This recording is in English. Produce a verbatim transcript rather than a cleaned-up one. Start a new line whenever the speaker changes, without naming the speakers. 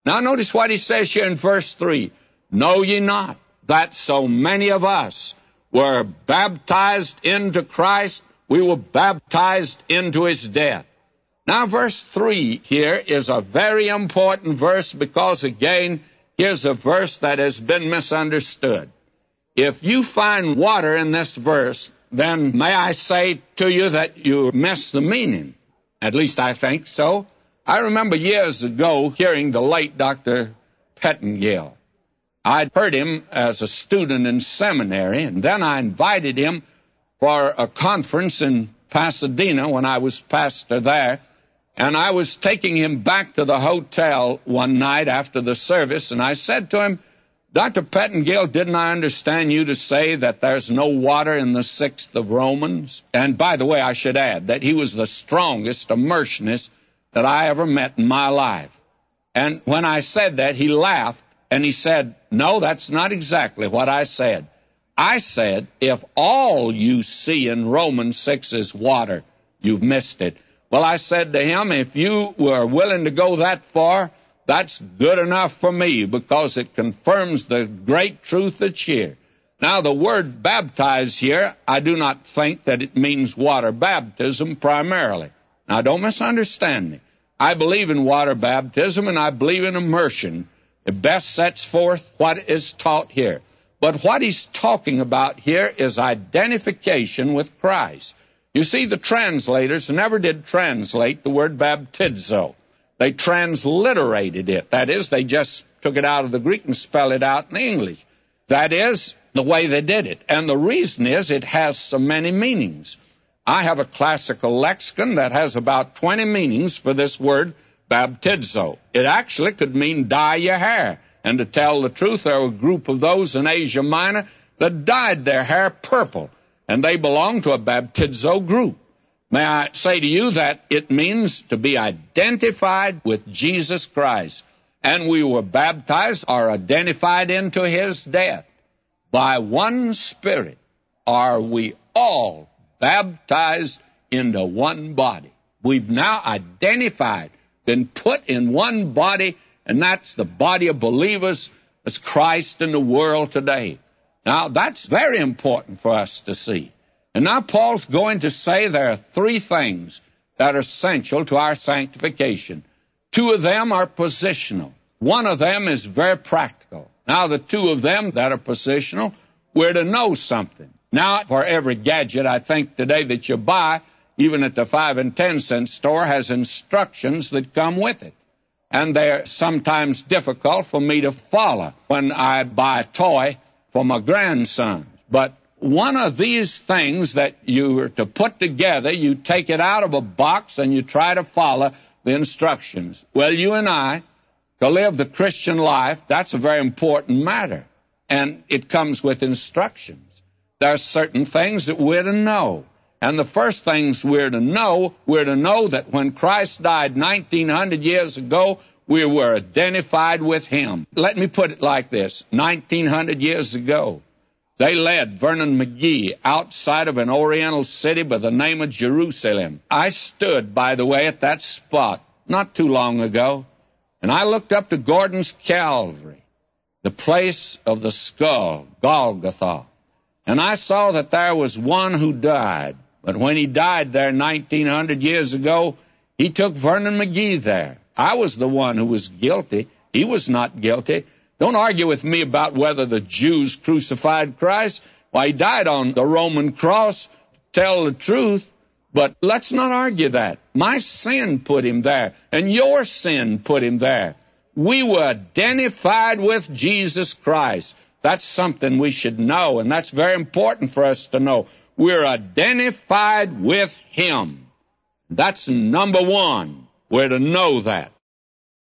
Now notice what he says here in verse three. Know ye not that so many of us were baptized into Christ? We were baptized into his death. Now verse three here is a very important verse because, again, here's a verse that has been misunderstood. If you find water in this verse, then may I say to you that you miss the meaning. At least I think so. I remember years ago hearing the late Doctor Pettengill. I'd heard him as a student in seminary, and then I invited him for a conference in Pasadena when I was pastor there. And I was taking him back to the hotel one night after the service, and I said to him, Doctor Pettengill, didn't I understand you to say that there's no water in the sixth of Romans? And by the way, I should add that he was the strongest immersionist that I ever met in my life. And when I said that, he laughed, and he said, no, that's not exactly what I said. I said, if all you see in Romans six is water, you've missed it. Well, I said to him, if you were willing to go that far, that's good enough for me because it confirms the great truth that's here. Now, the word baptize here, I do not think that it means water baptism primarily. Now, don't misunderstand me. I believe in water baptism and I believe in immersion. It best sets forth what is taught here. But what he's talking about here is identification with Christ. You see, the translators never did translate the word baptizo. They transliterated it. That is, they just took it out of the Greek and spelled it out in English. That is the way they did it. And the reason is it has so many meanings. I have a classical lexicon that has about twenty meanings for this word baptizo. It actually could mean dye your hair. And to tell the truth, there were a group of those in Asia Minor that dyed their hair purple, and they belong to a baptizo group. May I say to you that it means to be identified with Jesus Christ. And we were baptized or identified into his death. By one Spirit are we all baptized into one body. We've now identified, been put in one body, and that's the body of believers as Christ in the world today. Now, that's very important for us to see. And now Paul's going to say there are three things that are essential to our sanctification. Two of them are positional. One of them is very practical. Now, the two of them that are positional, we're to know something. Now, for every gadget, I think, today that you buy, even at the five and ten cent store, has instructions that come with it. And they're sometimes difficult for me to follow when I buy a toy for my grandson. But one of these things that you are to put together, you take it out of a box and you try to follow the instructions. Well, you and I, to live the Christian life, that's a very important matter. And it comes with instructions. There are certain things that we're to know. And the first things we're to know, we're to know that when Christ died nineteen hundred years ago, we were identified with him. Let me put it like this. nineteen hundred years ago, they led Vernon McGee outside of an oriental city by the name of Jerusalem. I stood, by the way, at that spot not too long ago, and I looked up to Gordon's Calvary, the place of the skull, Golgotha, and I saw that there was one who died. But when he died there nineteen hundred years ago, he took Vernon McGee there. I was the one who was guilty. He was not guilty. Don't argue with me about whether the Jews crucified Christ. Why, he died on the Roman cross, tell the truth, but let's not argue that. My sin put him there, and your sin put him there. We were identified with Jesus Christ. That's something we should know, and that's very important for us to know. We're identified with him. That's number one. We're to know that.